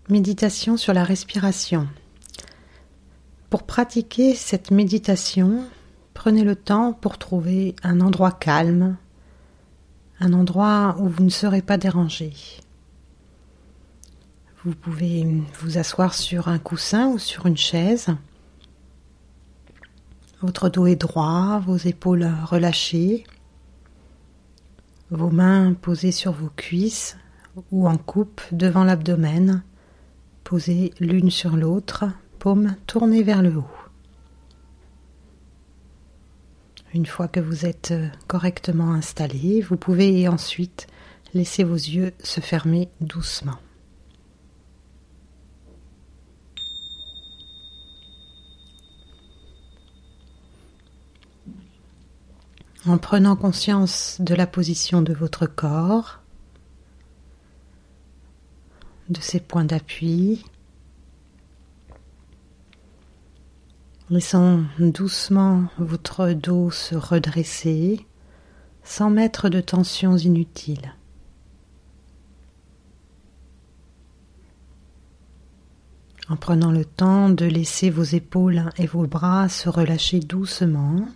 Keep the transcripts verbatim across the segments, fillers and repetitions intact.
Méditation sur la respiration. Pour pratiquer cette méditation, prenez le temps pour trouver un endroit calme, un endroit où vous ne serez pas dérangé. Vous pouvez vous asseoir sur un coussin ou sur une chaise. Votre dos est droit, vos épaules relâchées, vos mains posées sur vos cuisses ou en coupe devant l'abdomen, posées l'une sur l'autre, paumes tournées vers le haut. Une fois que vous êtes correctement installé, vous pouvez ensuite laisser vos yeux se fermer doucement. En prenant conscience de la position de votre corps, de ses points d'appui, laissant doucement votre dos se redresser sans mettre de tensions inutiles. En prenant le temps de laisser vos épaules et vos bras se relâcher doucement,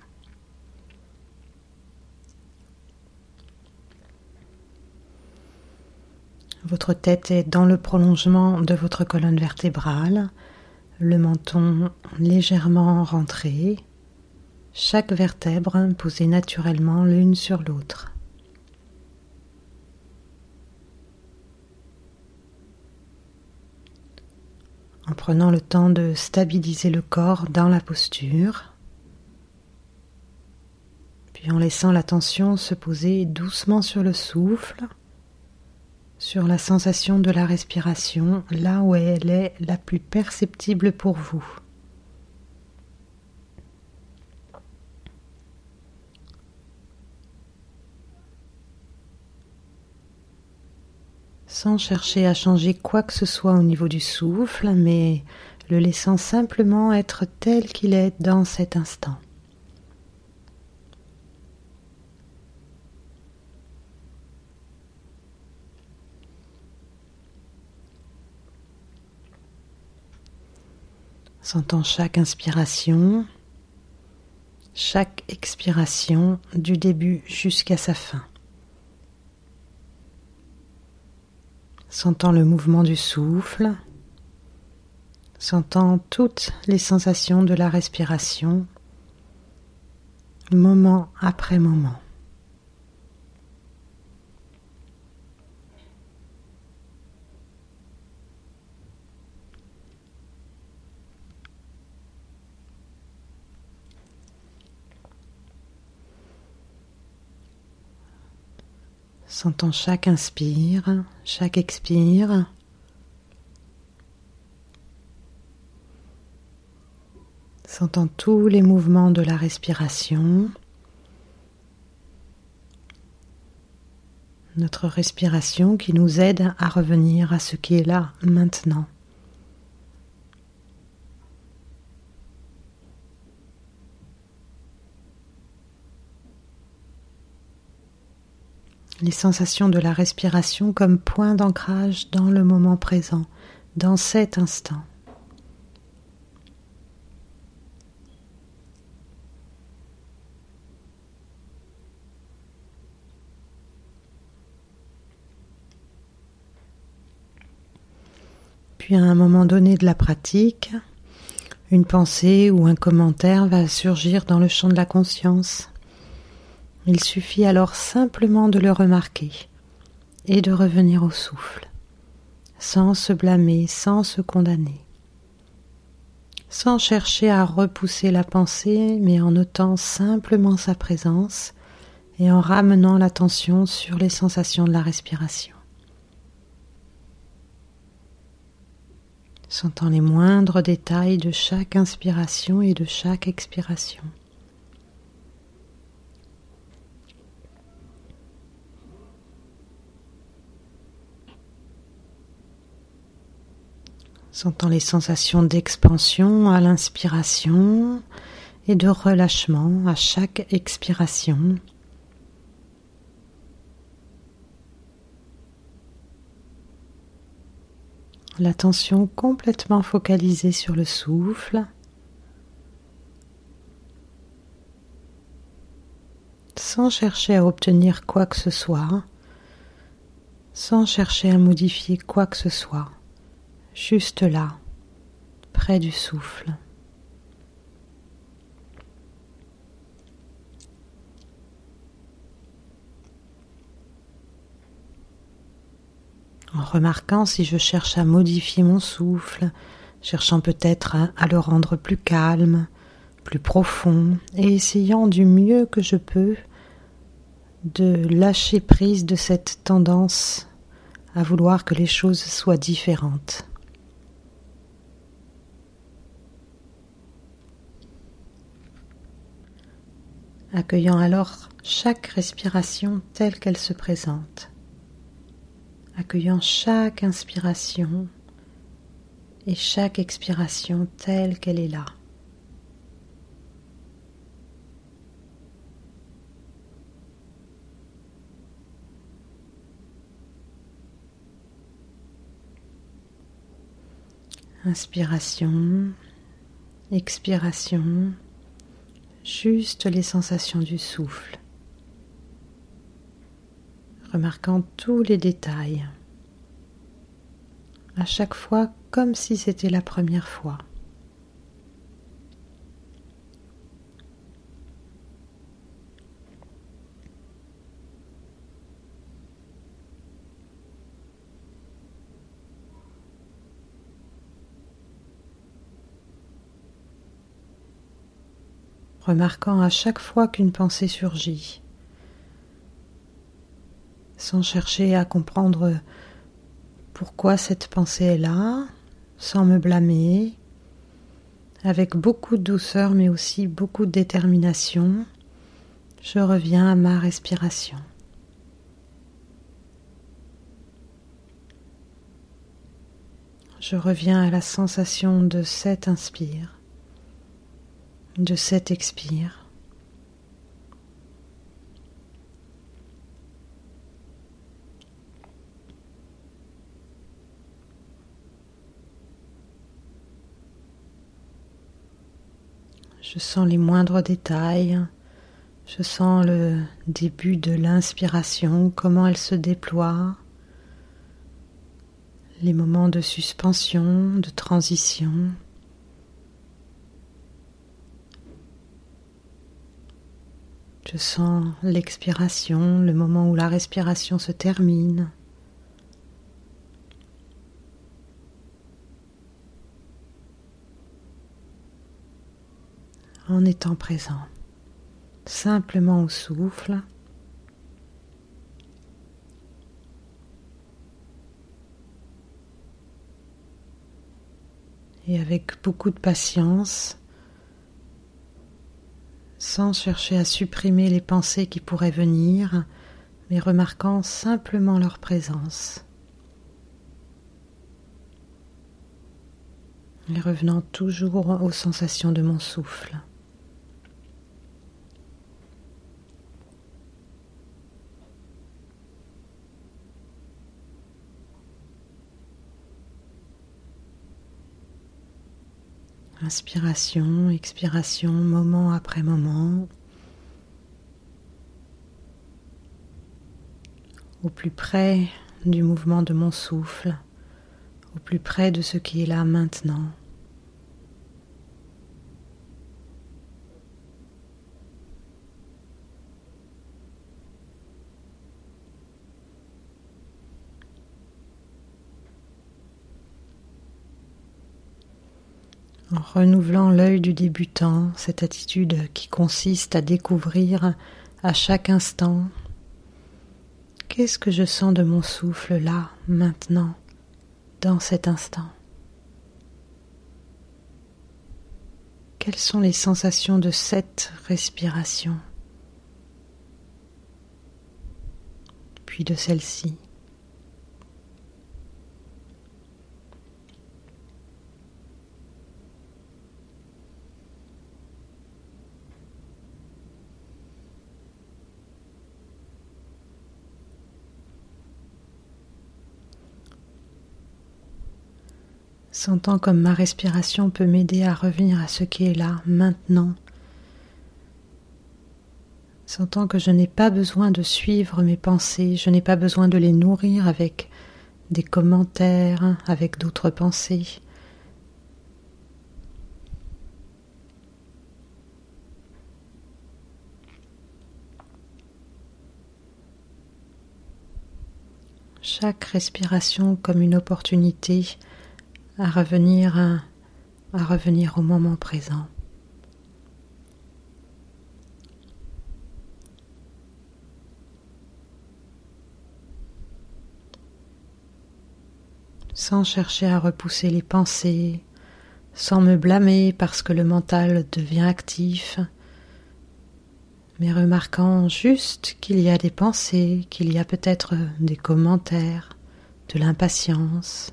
votre tête est dans le prolongement de votre colonne vertébrale, le menton légèrement rentré, chaque vertèbre posée naturellement l'une sur l'autre. En prenant le temps de stabiliser le corps dans la posture, puis en laissant l'attention se poser doucement sur le souffle, sur la sensation de la respiration, là où elle est la plus perceptible pour vous. Sans chercher à changer quoi que ce soit au niveau du souffle, mais le laissant simplement être tel qu'il est dans cet instant. Sentant chaque inspiration, chaque expiration du début jusqu'à sa fin. Sentant le mouvement du souffle, sentant toutes les sensations de la respiration, moment après moment. Sentant chaque inspire, chaque expire. Sentant tous les mouvements de la respiration. Notre respiration qui nous aide à revenir à ce qui est là, maintenant. Les sensations de la respiration comme point d'ancrage dans le moment présent, dans cet instant. Puis à un moment donné de la pratique, une pensée ou un commentaire va surgir dans le champ de la conscience. Il suffit alors simplement de le remarquer et de revenir au souffle, sans se blâmer, sans se condamner, sans chercher à repousser la pensée, mais en notant simplement sa présence et en ramenant l'attention sur les sensations de la respiration. Sentant les moindres détails de chaque inspiration et de chaque expiration. Sentant les sensations d'expansion à l'inspiration et de relâchement à chaque expiration. l'attention complètement focalisée sur le souffle, sans chercher à obtenir quoi que ce soit, sans chercher à modifier quoi que ce soit, juste là, près du souffle. En remarquant si je cherche à modifier mon souffle, cherchant peut-être à, à le rendre plus calme, plus profond, et essayant du mieux que je peux de lâcher prise de cette tendance à vouloir que les choses soient différentes. Accueillant alors chaque respiration telle qu'elle se présente, accueillant chaque inspiration et chaque expiration telle qu'elle est là. Inspiration, expiration, juste les sensations du souffle, remarquant tous les détails, à chaque fois comme si c'était la première fois. Remarquant à chaque fois qu'une pensée surgit, sans chercher à comprendre pourquoi cette pensée est là, sans me blâmer, avec beaucoup de douceur mais aussi beaucoup de détermination, je reviens à ma respiration. Je reviens à la sensation de cet inspire, de cet expire. Je sens les moindres détails, je sens le début de l'inspiration, comment elle se déploie, les moments de suspension, de transition. Je sens l'expiration, le moment où la respiration se termine. En étant présent, simplement au souffle. Et avec beaucoup de patience, sans chercher à supprimer les pensées qui pourraient venir, mais remarquant simplement leur présence. Et revenant toujours aux sensations de mon souffle. Inspiration, expiration, moment après moment, au plus près du mouvement de mon souffle, au plus près de ce qui est là maintenant. En renouvelant l'œil du débutant, cette attitude qui consiste à découvrir à chaque instant qu'est-ce que je sens de mon souffle là, maintenant, dans cet instant. Quelles sont les sensations de cette respiration, puis de celle-ci. sentant comme ma respiration peut m'aider à revenir à ce qui est là, maintenant. Sentant que je n'ai pas besoin de suivre mes pensées, je n'ai pas besoin de les nourrir avec des commentaires, avec d'autres pensées. Chaque respiration comme une opportunité à revenir, à, à revenir au moment présent. Sans chercher à repousser les pensées, sans me blâmer parce que le mental devient actif, mais remarquant juste qu'il y a des pensées, qu'il y a peut-être des commentaires, de l'impatience,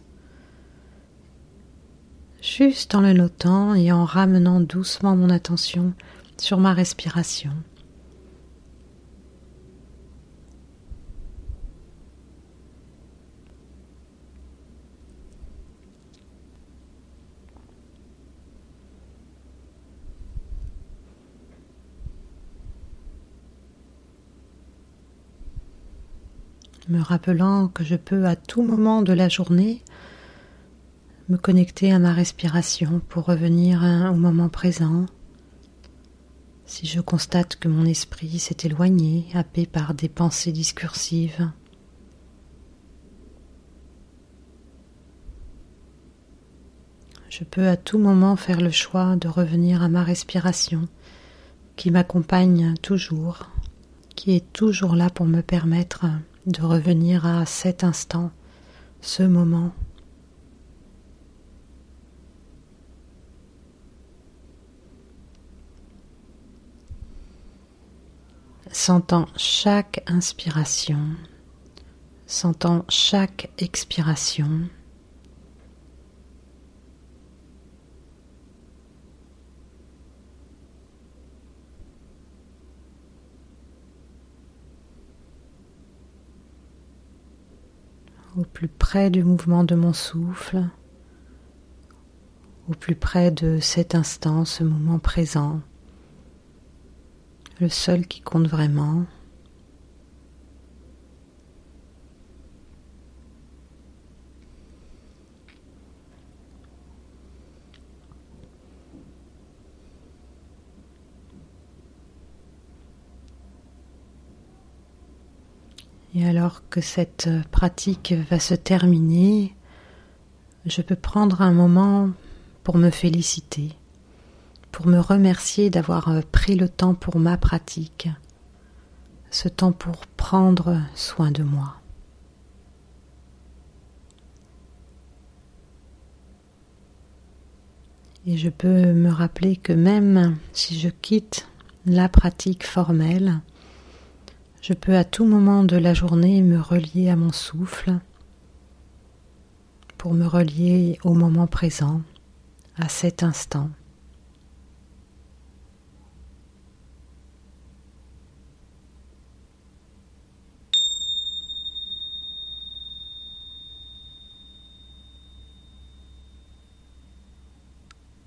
juste en le notant et en ramenant doucement mon attention sur ma respiration. Me rappelant que je peux à tout moment de la journée me connecter à ma respiration pour revenir au moment présent. Si je constate que mon esprit s'est éloigné, happé par des pensées discursives, je peux à tout moment faire le choix de revenir à ma respiration qui m'accompagne toujours, qui est toujours là pour me permettre de revenir à cet instant, ce moment. Sentant chaque inspiration, sentant chaque expiration, au plus près du mouvement de mon souffle, au plus près de cet instant, ce moment présent, le seul qui compte vraiment. Et alors que cette pratique va se terminer, je peux prendre un moment pour me féliciter, pour me remercier d'avoir pris le temps pour ma pratique, ce temps pour prendre soin de moi. Et je peux me rappeler que même si je quitte la pratique formelle, je peux à tout moment de la journée me relier à mon souffle pour me relier au moment présent, à cet instant.